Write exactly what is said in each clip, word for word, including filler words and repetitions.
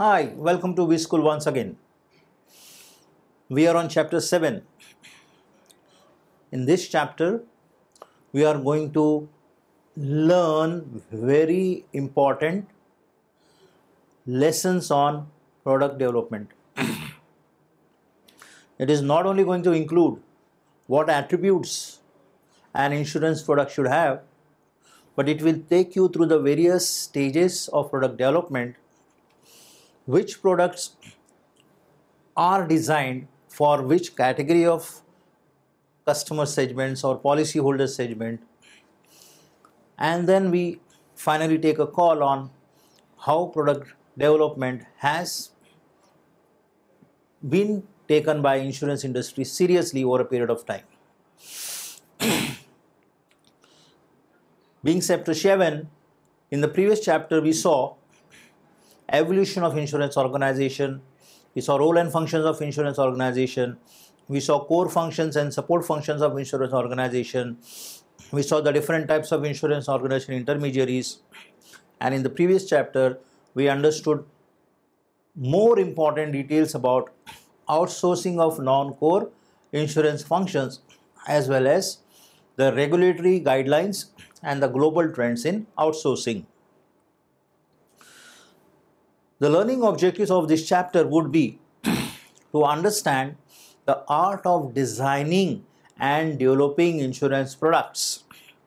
Hi, welcome to V-School once again. We are on chapter seven. In this chapter, we are going to learn very important lessons on product development. It is not only going to include what attributes an insurance product should have, but it will take you through the various stages of product development, which products are designed for which category of customer segments or policyholder segment, and then we finally take a call on how product development has been taken by insurance industry seriously over a period of time. Being chapter seven, in the previous chapter we saw evolution of insurance organization, we saw role and functions of insurance organization, we saw core functions and support functions of insurance organization, we saw the different types of insurance organization intermediaries, and in the previous chapter we understood more important details about outsourcing of non-core insurance functions as well as the regulatory guidelines and the global trends in outsourcing. The learning objectives of this chapter would be to understand the art of designing and developing insurance products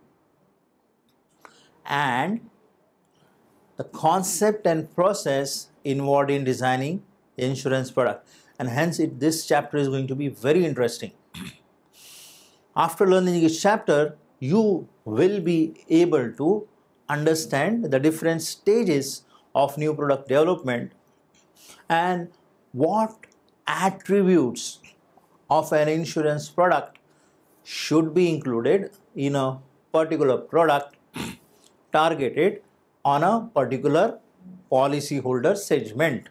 and the concept and process involved in designing insurance product, and hence it, this chapter is going to be very interesting. After learning this chapter, you will be able to understand the different stages of new product development and what attributes of an insurance product should be included in a particular product targeted on a particular policyholder segment.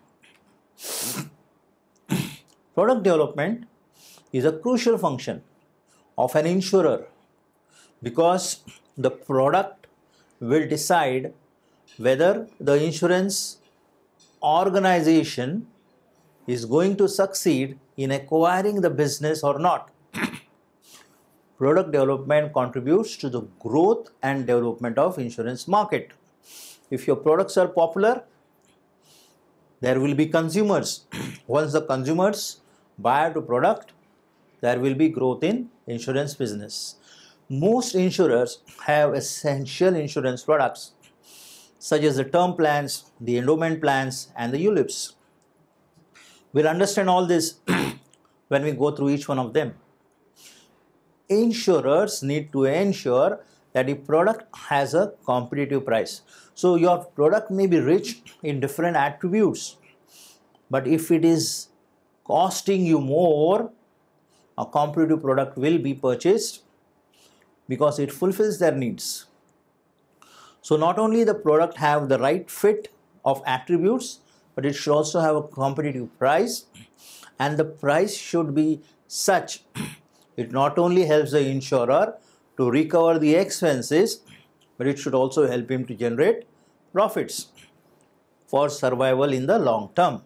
Product development is a crucial function of an insurer because the product will decide whether the insurance organization is going to succeed in acquiring the business or not. Product development contributes to the growth and development of insurance market. If your products are popular, there will be consumers. Once the consumers buy the product, there will be growth in insurance business. Most insurers have essential insurance products such as the term plans, the endowment plans, and the U L I Ps. We'll understand all this when we go through each one of them. Insurers need to ensure that the product has a competitive price. So your product may be rich in different attributes, but if it is costing you more, a competitive product will be purchased because it fulfills their needs. So not only the product have the right fit of attributes, but it should also have a competitive price, and the price should be such it not only helps the insurer to recover the expenses, but it should also help him to generate profits for survival in the long term.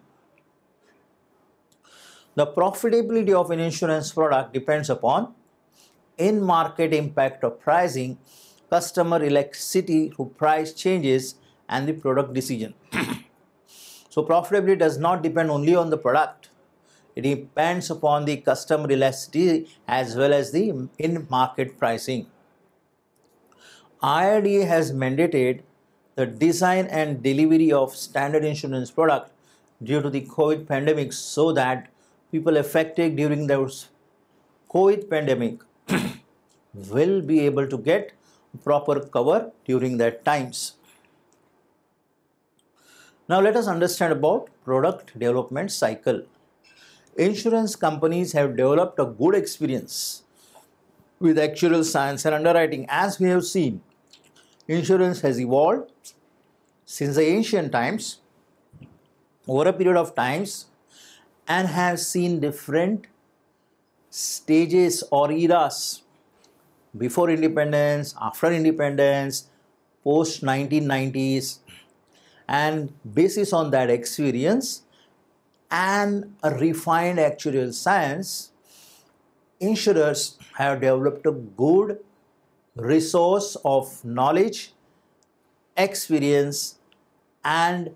The profitability of an insurance product depends upon in-market impact of pricing, customer elasticity to price changes, and the product decision. So profitability does not depend only on the product. It depends upon the customer elasticity as well as the in-market pricing. I R D A has mandated the design and delivery of standard insurance product due to the COVID pandemic so that people affected during the COVID pandemic will be able to get proper cover during that times. Now let us understand about product development cycle. Insurance companies have developed a good experience with actuarial science and underwriting. As we have seen, insurance has evolved since the ancient times over a period of times and has seen different stages or eras: before independence, after independence, post nineteen nineties, And basis on that experience and a refined actuarial science, insurers have developed a good resource of knowledge, experience, and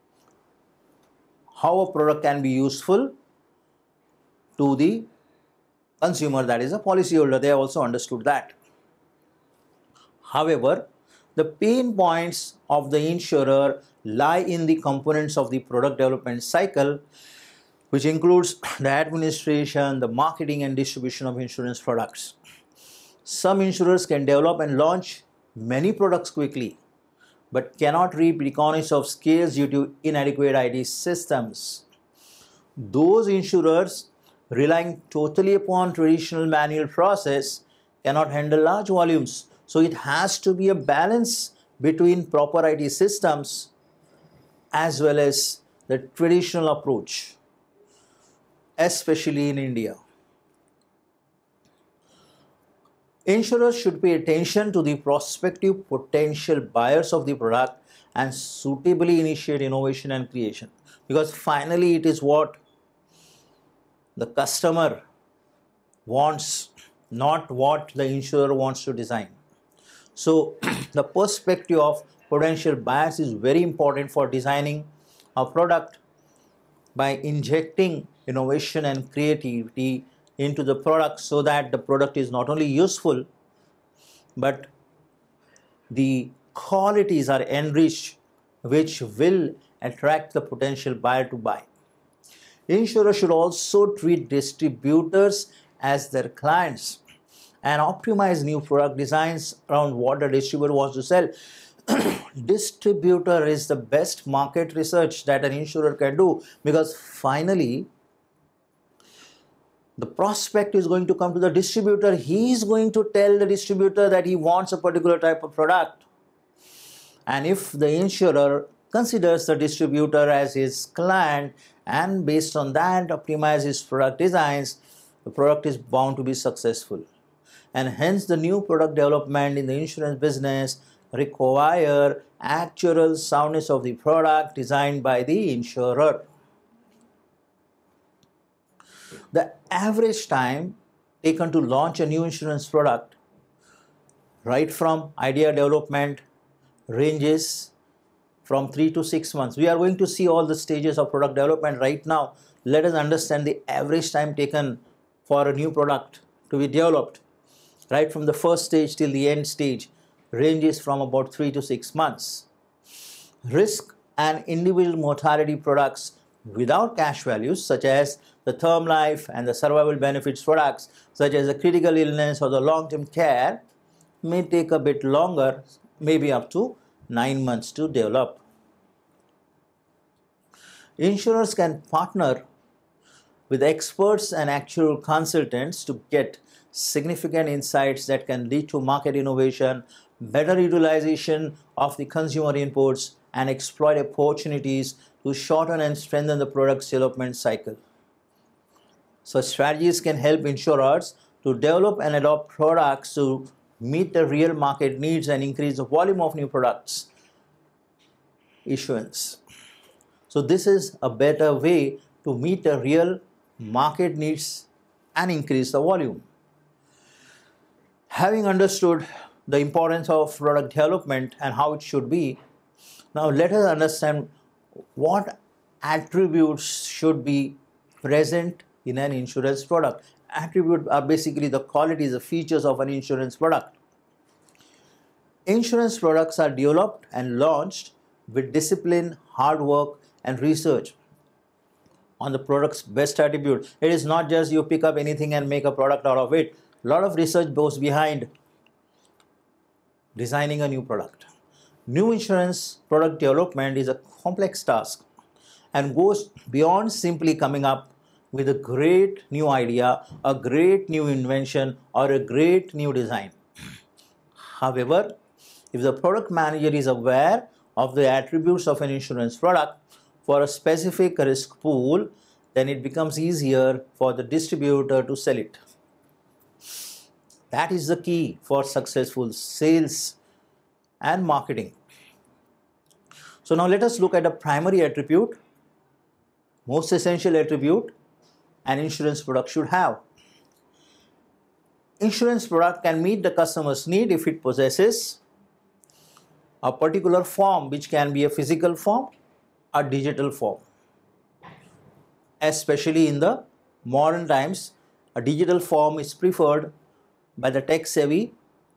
how a product can be useful to the consumer, that is a policyholder. They have also understood that. However, the pain points of the insurer lie in the components of the product development cycle, which includes the administration, the marketing and distribution of insurance products. Some insurers can develop and launch many products quickly, but cannot reap economies of scale due to inadequate I T systems. Those insurers relying totally upon traditional manual process cannot handle large volumes. So it has to be a balance between proper I T systems as well as the traditional approach, especially in India. Insurers should pay attention to the prospective potential buyers of the product and suitably initiate innovation and creation, because finally it is what the customer wants, not what the insurer wants to design. So the perspective of potential buyers is very important for designing a product by injecting innovation and creativity into the product, so that the product is not only useful but the qualities are enriched which will attract the potential buyer to buy. Insurers should also treat distributors as their clients and optimize new product designs around what the distributor wants to sell. Distributor is the best market research that an insurer can do, because finally the prospect is going to come to the distributor. He is going to tell the distributor that he wants a particular type of product. And if the insurer considers the distributor as his client and based on that optimize his product designs, the product is bound to be successful. And hence the new product development in the insurance business require actual soundness of the product designed by the insurer. The average time taken to launch a new insurance product, right from idea development, ranges from three to six months. We are going to see all the stages of product development right now. Let us understand the average time taken for a new product to be developed, right from the first stage till the end stage, ranges from about three to six months. Risk and individual mortality products without cash values, such as the term life and the survival benefits products, such as the critical illness or the long-term care, may take a bit longer, maybe up to nine months to develop. Insurers can partner with experts and actual consultants to get significant insights that can lead to market innovation, better utilization of the consumer inputs, and exploit opportunities to shorten and strengthen the product's development cycle. So strategies can help insurers to develop and adopt products to meet the real market needs and increase the volume of new products issuance. So this is a better way to meet the real market needs and increase the volume. Having understood the importance of product development and how it should be, now let us understand what attributes should be present in an insurance product. Attributes are basically the qualities, the features of an insurance product. Insurance products are developed and launched with discipline, hard work, and research on the product's best attribute. It is not just you pick up anything and make a product out of it. A lot of research goes behind designing a new product. New insurance product development is a complex task and goes beyond simply coming up with a great new idea, a great new invention, or a great new design. However, if the product manager is aware of the attributes of an insurance product for a specific risk pool, then it becomes easier for the distributor to sell it. That is the key for successful sales and marketing. So now let us look at the primary attribute, most essential attribute an insurance product should have. Insurance product can meet the customer's need if it possesses a particular form, which can be a physical form, a digital form. Especially in the modern times, a digital form is preferred by the tech-savvy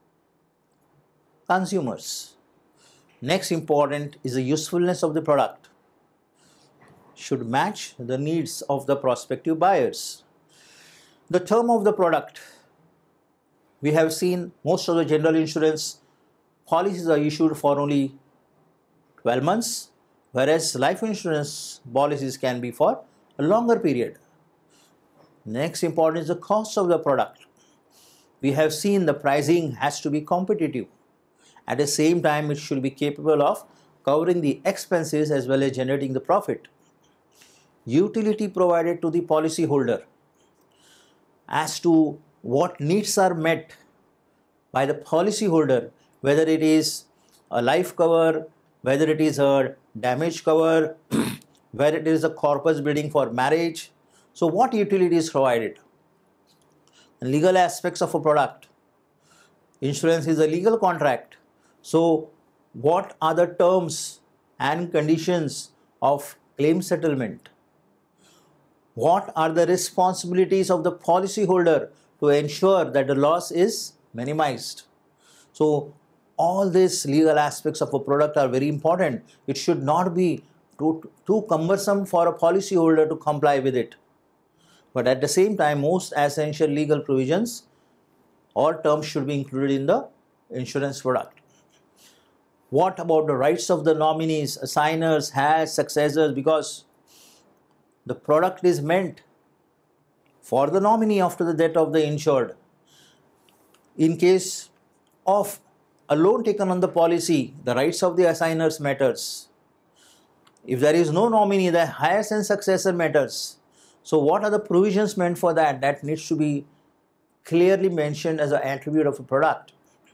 consumers. Next important is the usefulness of the product. Should match the needs of the prospective buyers. The term of the product. We have seen most of the general insurance policies are issued for only twelve months, whereas life insurance policies can be for a longer period. Next important is the cost of the product. We have seen the pricing has to be competitive. At the same time, it should be capable of covering the expenses as well as generating the profit. Utility provided to the policyholder as to what needs are met by the policyholder, whether it is a life cover, whether it is a damage cover, whether it is a corpus building for marriage. So what utility is provided? Legal aspects of a product. Insurance is a legal contract. So what are the terms and conditions of claim settlement? What are the responsibilities of the policyholder to ensure that the loss is minimized? So all these legal aspects of a product are very important. It should not be too, too cumbersome for a policyholder to comply with it. But at the same time, most essential legal provisions or terms should be included in the insurance product. What about the rights of the nominees, assigners, heirs, successors? Because the product is meant for the nominee after the death of the insured. In case of a loan taken on the policy, the rights of the assigners matters. If there is no nominee, the heirs and successor matters. So what are the provisions meant for that? That needs to be clearly mentioned as an attribute of a product.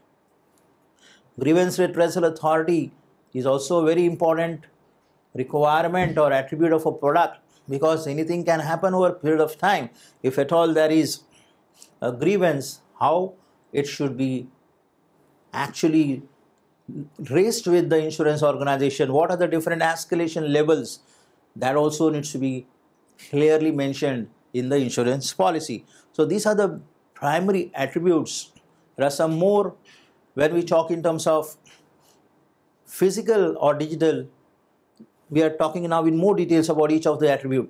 Grievance redressal authority is also a very important requirement or attribute of a product, because anything can happen over a period of time. If at all there is a grievance, how it should be actually raised with the insurance organization, what are the different escalation levels, that also needs to be clearly mentioned in the insurance policy. So these are the primary attributes. There are some more when we talk in terms of physical or digital. We are talking now in more details about each of the attribute.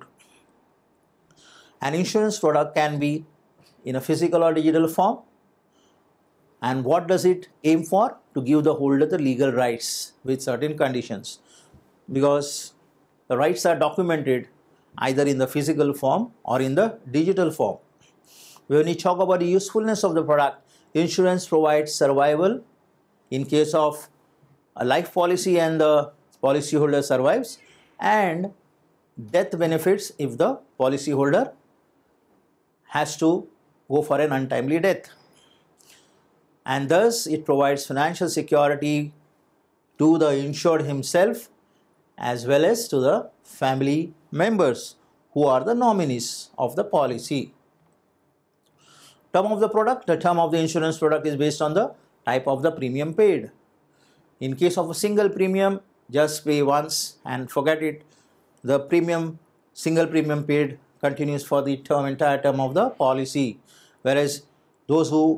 An insurance product can be in a physical or digital form. And what does it aim for? To give the holder the legal rights with certain conditions. Because the rights are documented either in the physical form or in the digital form. When we talk about the usefulness of the product, insurance provides survival in case of a life policy and the policyholder survives, and death benefits if the policyholder has to go for an untimely death. And thus it provides financial security to the insured himself as well as to the family members who are the nominees of the policy. Term of the product. The term of the insurance product is based on the type of the premium paid. In case of a single premium, just pay once and forget it. The premium, single premium paid continues for the term, entire term of the policy. Whereas those who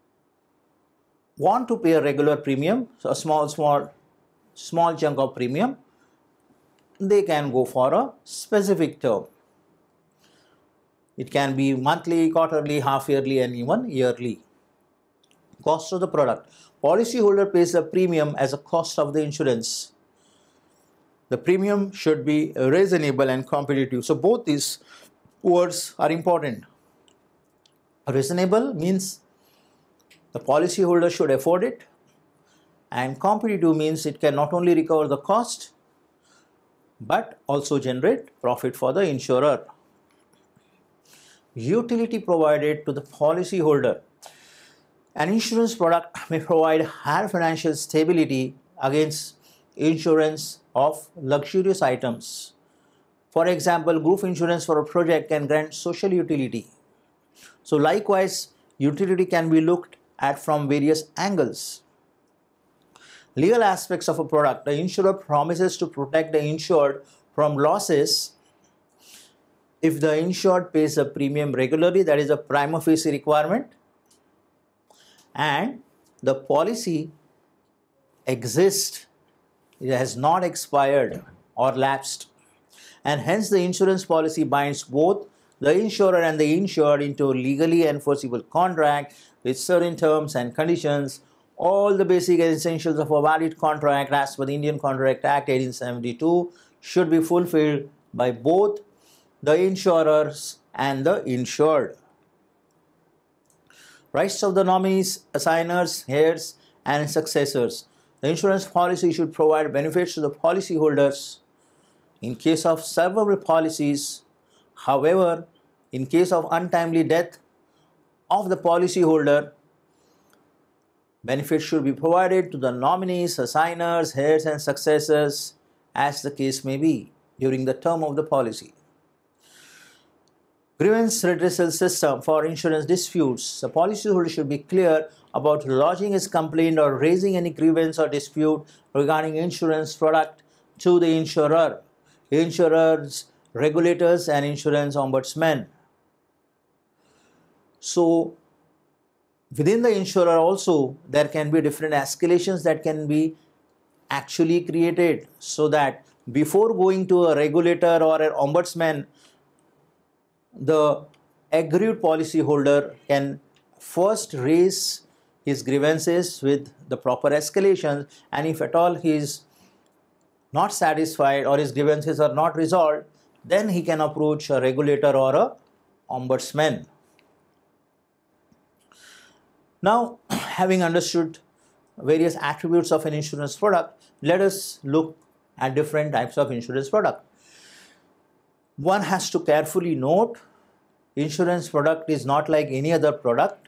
want to pay a regular premium, so a small, small, small chunk of premium, they can go for a specific term. It can be monthly, quarterly, half yearly, and even yearly. Cost of the product. Policyholder pays the premium as a cost of the insurance. The premium should be reasonable and competitive. So both these words are important. Reasonable means the policyholder should afford it, and competitive means it can not only recover the cost but also generate profit for the insurer. Utility provided to the policyholder. An insurance product may provide higher financial stability against insurance of luxurious items. For example, group insurance for a project can grant social utility. So likewise, utility can be looked at from various angles. Legal aspects of a product. The insurer promises to protect the insured from losses if the insured pays a premium regularly, that is a prima facie requirement, and the policy exists, it has not expired or lapsed, and hence the insurance policy binds both the insurer and the insured into a legally enforceable contract with certain terms and conditions. All the basic essentials of a valid contract as per the Indian Contract Act eighteen seventy-two should be fulfilled by both the insurers and the insured. Rights of the nominees, assigners, heirs, and successors. The insurance policy should provide benefits to the policyholders in case of several policies. However, in case of untimely death of the policyholder, benefits should be provided to the nominees, assigners, heirs, and successors as the case may be during the term of the policy. Grievance redressal system for insurance disputes. The policyholder should be clear about lodging his complaint or raising any grievance or dispute regarding insurance product to the insurer, insurers, regulators, and insurance ombudsman. So, within the insurer also, there can be different escalations that can be actually created, so that before going to a regulator or an ombudsman, the aggrieved policyholder can first raise his grievances with the proper escalations, and if at all he is not satisfied or his grievances are not resolved, then he can approach a regulator or a ombudsman. Now, having understood various attributes of an insurance product, let us look at different types of insurance product. One has to carefully note, insurance product is not like any other product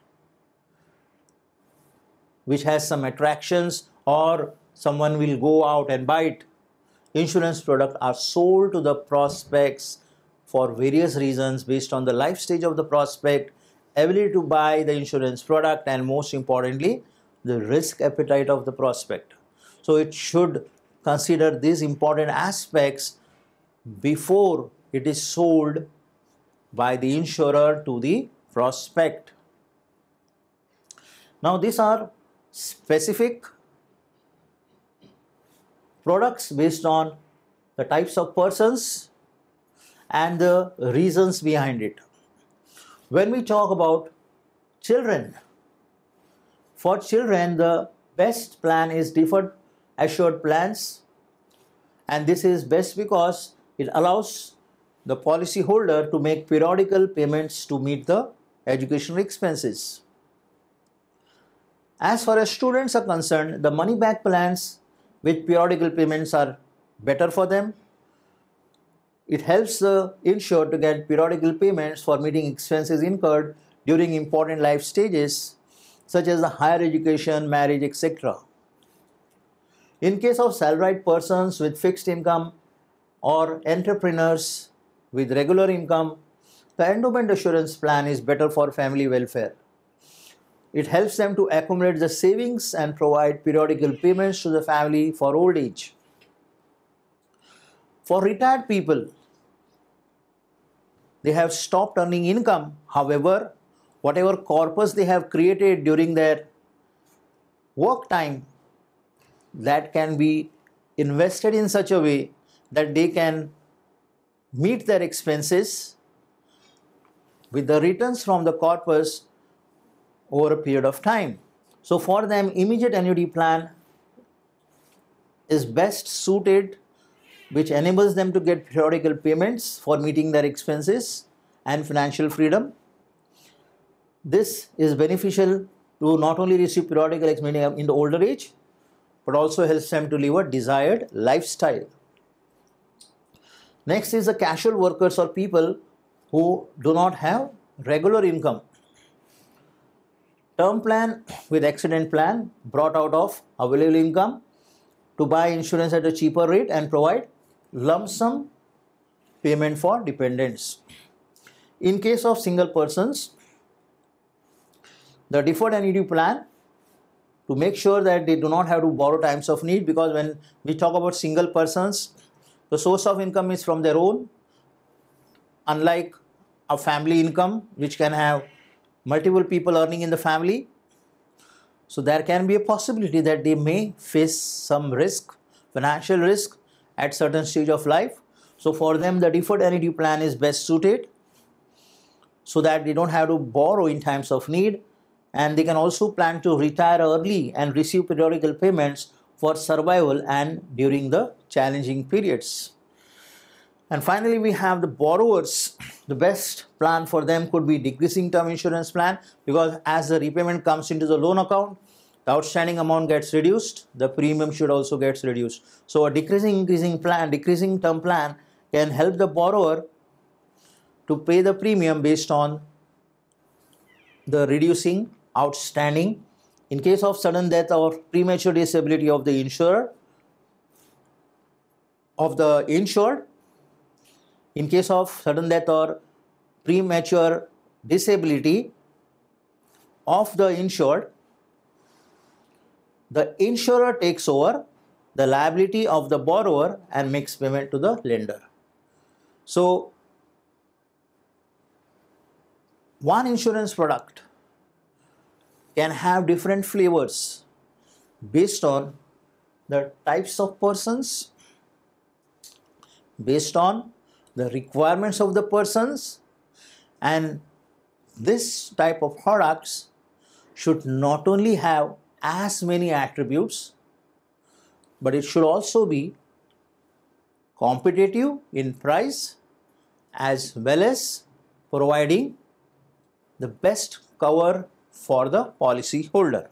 which has some attractions or someone will go out and buy it. Insurance products are sold to the prospects for various reasons based on the life stage of the prospect, ability to buy the insurance product, and most importantly, the risk appetite of the prospect. So it should consider these important aspects before it is sold by the insurer to the prospect. Now, these are specific products based on the types of persons and the reasons behind it. When we talk about children, for children the best plan is deferred assured plans, and this is best because it allows the policyholder to make periodical payments to meet the educational expenses. As far as students are concerned, the money back plans with periodical payments are better for them. It helps the insured to get periodical payments for meeting expenses incurred during important life stages such as the higher education, marriage, et cetera. In case of salaried persons with fixed income or entrepreneurs with regular income, the endowment assurance plan is better for family welfare. It helps them to accumulate the savings and provide periodical payments to the family for old age. For retired people, they have stopped earning income. However, whatever corpus they have created during their work time, that can be invested in such a way that they can meet their expenses with the returns from the corpus over a period of time. So for them, immediate annuity plan is best suited, which enables them to get periodical payments for meeting their expenses and financial freedom. This is beneficial to not only receive periodical expenses in the older age, but also helps them to live a desired lifestyle. Next is the casual workers or people who do not have regular income. Term plan with accident plan brought out of available income to buy insurance at a cheaper rate and provide lump sum payment for dependents. In case of single persons, the deferred annuity plan, to make sure that they do not have to borrow times of need, because when we talk about single persons, the source of income is from their own, unlike a family income which can have multiple people earning in the family. So there can be a possibility that they may face some risk, financial risk at certain stage of life. So for them, the deferred annuity plan is best suited so that they don't have to borrow in times of need, and they can also plan to retire early and receive periodical payments for survival and during the challenging periods. And finally, we have the borrowers. The best plan for them could be decreasing term insurance plan, because as the repayment comes into the loan account, the outstanding amount gets reduced, the premium should also get reduced. So a decreasing increasing plan, decreasing term plan can help the borrower to pay the premium based on the reducing outstanding. In case of sudden death or premature disability of the insurer, of the insured, in case of sudden death or premature disability of the insured, the insurer takes over the liability of the borrower and makes payment to the lender. So, one insurance product can have different flavors based on the types of persons, based on the requirements of the persons, and this type of products should not only have as many attributes, but it should also be competitive in price as well as providing the best cover for the policy holder.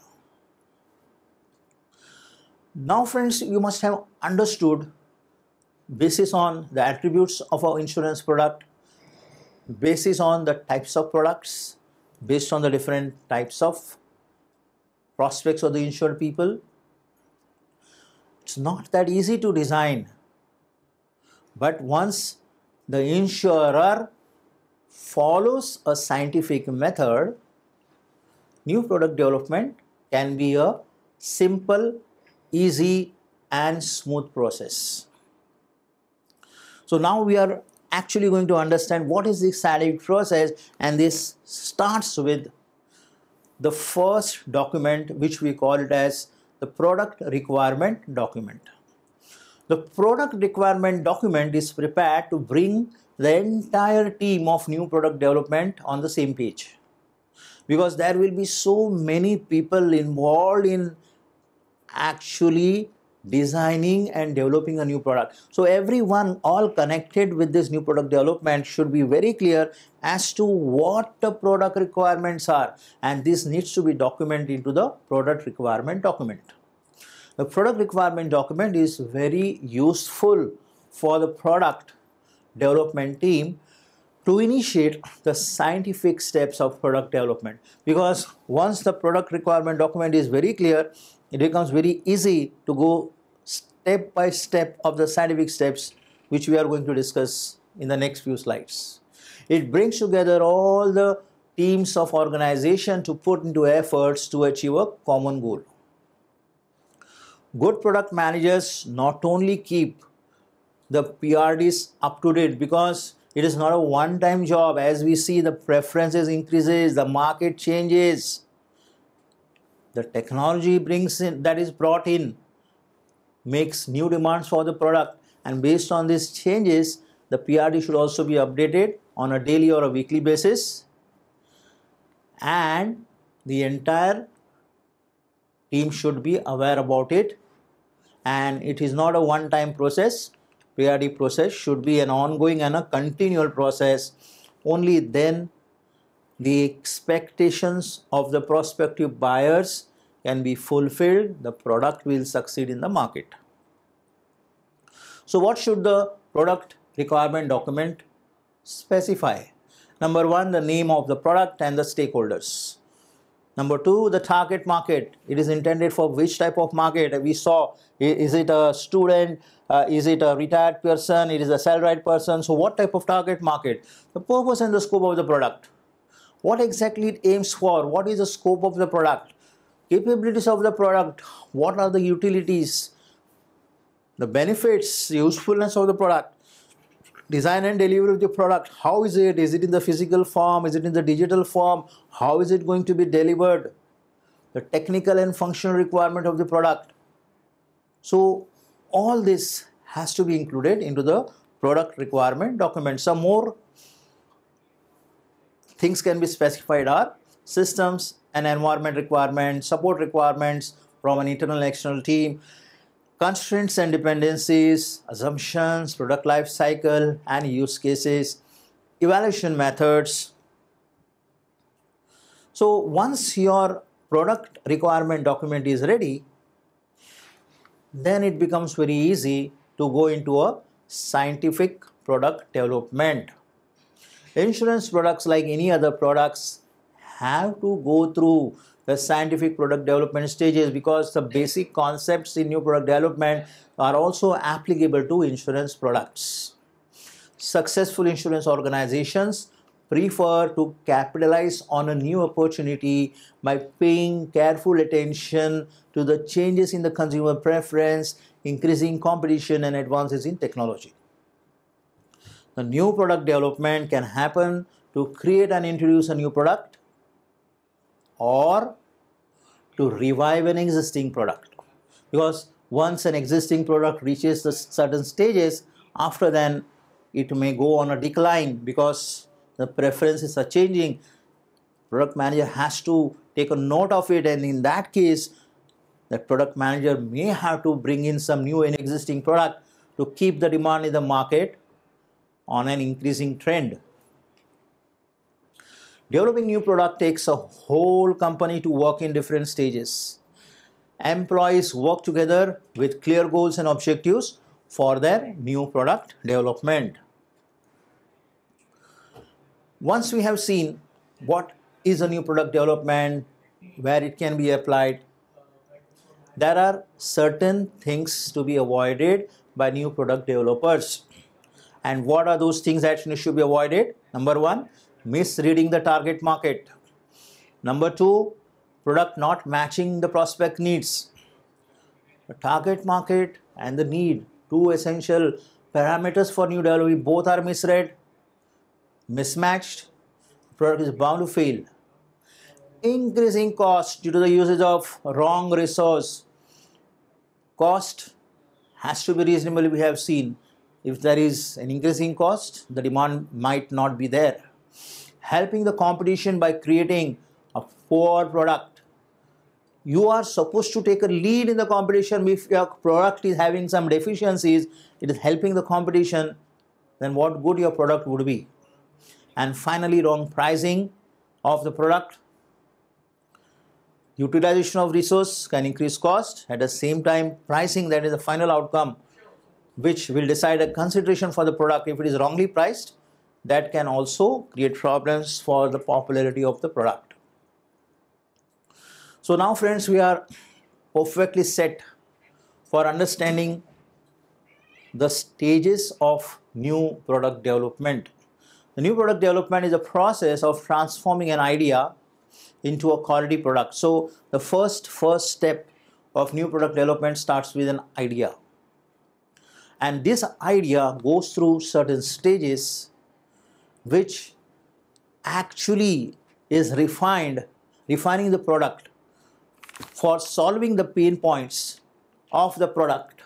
Now friends, you must have understood, basis on the attributes of our insurance product, basis on the types of products, based on the different types of prospects of the insured people. It's not that easy to design, but once the insurer follows a scientific method, new product development can be a simple, easy and smooth process. So now we are actually going to understand what is the scientific process, and this starts with the first document, which we call it as the product requirement document. The product requirement document is prepared to bring the entire team of new product development on the same page, because there will be so many people involved in actually designing and developing a new product. So everyone all connected with this new product development should be very clear as to what the product requirements are, and this needs to be documented into the product requirement document. The product requirement document is very useful for the product development team to initiate the scientific steps of product development, because once the product requirement document is very clear, it becomes very easy to go step by step of the scientific steps, which we are going to discuss in the next few slides. It brings together all the teams of organization to put into efforts to achieve a common goal. Good product managers not only keep the P R Ds up to date, because it is not a one-time job. As we see, the preferences increases, the market changes, the technology brings in, that is brought in, makes new demands for the product, and based on these changes, the P R D should also be updated on a daily or a weekly basis, and the entire team should be aware about it, and it is not a one-time process. P R D process should be an ongoing and a continual process. Only then the expectations of the prospective buyers can be fulfilled, the product will succeed in the market. So what should the product requirement document specify? Number one, the name of the product and the stakeholders. Number two, the target market. It is intended for which type of market? We saw, is it a student? Uh, is it a retired person? It is a salaried person? So what type of target market? The purpose and the scope of the product. What exactly it aims for? What is the scope of the product? Capabilities of the product. What are the utilities? The benefits, usefulness of the product. Design and delivery of the product. How is it? Is it in the physical form? Is it in the digital form? How is it going to be delivered? The technical and functional requirement of the product. So all this has to be included into the product requirement document. Some more things can be specified are systems and environment requirements, support requirements from an internal and external team, constraints and dependencies, assumptions, product life cycle and use cases, evaluation methods. So once your product requirement document is ready, then it becomes very easy to go into a scientific product development. Insurance products, like any other products, have to go through the scientific product development stages, because the basic concepts in new product development are also applicable to insurance products. Successful insurance organizations prefer to capitalize on a new opportunity by paying careful attention to the changes in the consumer preference, increasing competition and advances in technology. The new product development can happen to create and introduce a new product, or to revive an existing product, because once an existing product reaches the certain stages, after then it may go on a decline because the preferences are changing. Product manager has to take a note of it, and in that case the product manager may have to bring in some new and existing product to keep the demand in the market on an increasing trend. Developing new product takes a whole company to work in different stages. Employees work together with clear goals and objectives for their new product development. Once we have seen what is a new product development, where it can be applied, there are certain things to be avoided by new product developers. And what are those things that should be avoided? Number one, misreading the target market. Number two, product not matching the prospect needs. The target market and the need, two essential parameters for new development, both are misread, mismatched, product is bound to fail. Increasing cost due to the usage of wrong resource. Cost has to be reasonable, we have seen. If there is an increasing cost, the demand might not be there. Helping the competition by creating a poor product. You are supposed to take a lead in the competition. If your product is having some deficiencies, it is helping the competition, then what good your product would be. And finally, wrong pricing of the product. Utilization of resource can increase cost. At the same time, pricing, that is the final outcome, which will decide a consideration for the product. If it is wrongly priced, that can also create problems for the popularity of the product. So now friends, we are perfectly set for understanding the stages of new product development. The new product development is a process of transforming an idea into a quality product. So the first first step of new product development starts with an idea. And this idea goes through certain stages which actually is refined, refining the product for solving the pain points of the product,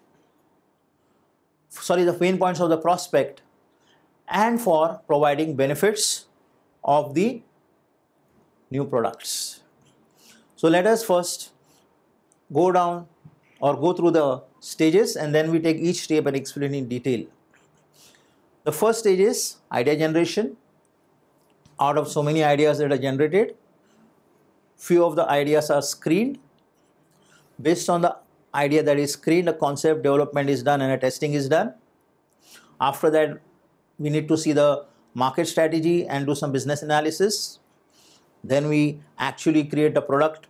sorry, the pain points of the prospect, and for providing benefits of the new products. So let us first go down or go through the stages, and then we take each step and explain in detail. The first stage is idea generation. Out of so many ideas that are generated, few of the ideas are screened. Based on the idea that is screened, a concept development is done and a testing is done. After that, we need to see the market strategy and do some business analysis. Then we actually create a product.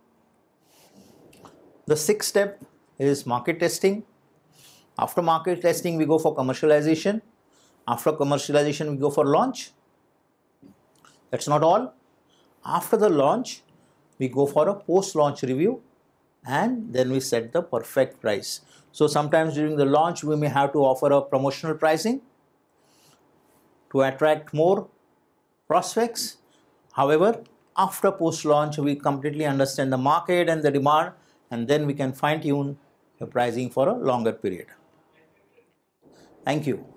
The sixth step is market testing. After market testing, we go for commercialization. After commercialization, we go for launch. That's not all. After the launch, we go for a post-launch review, and then we set the perfect price. So sometimes during the launch, we may have to offer a promotional pricing to attract more prospects. However, after post-launch, we completely understand the market and the demand, and then we can fine-tune the pricing for a longer period. Thank you.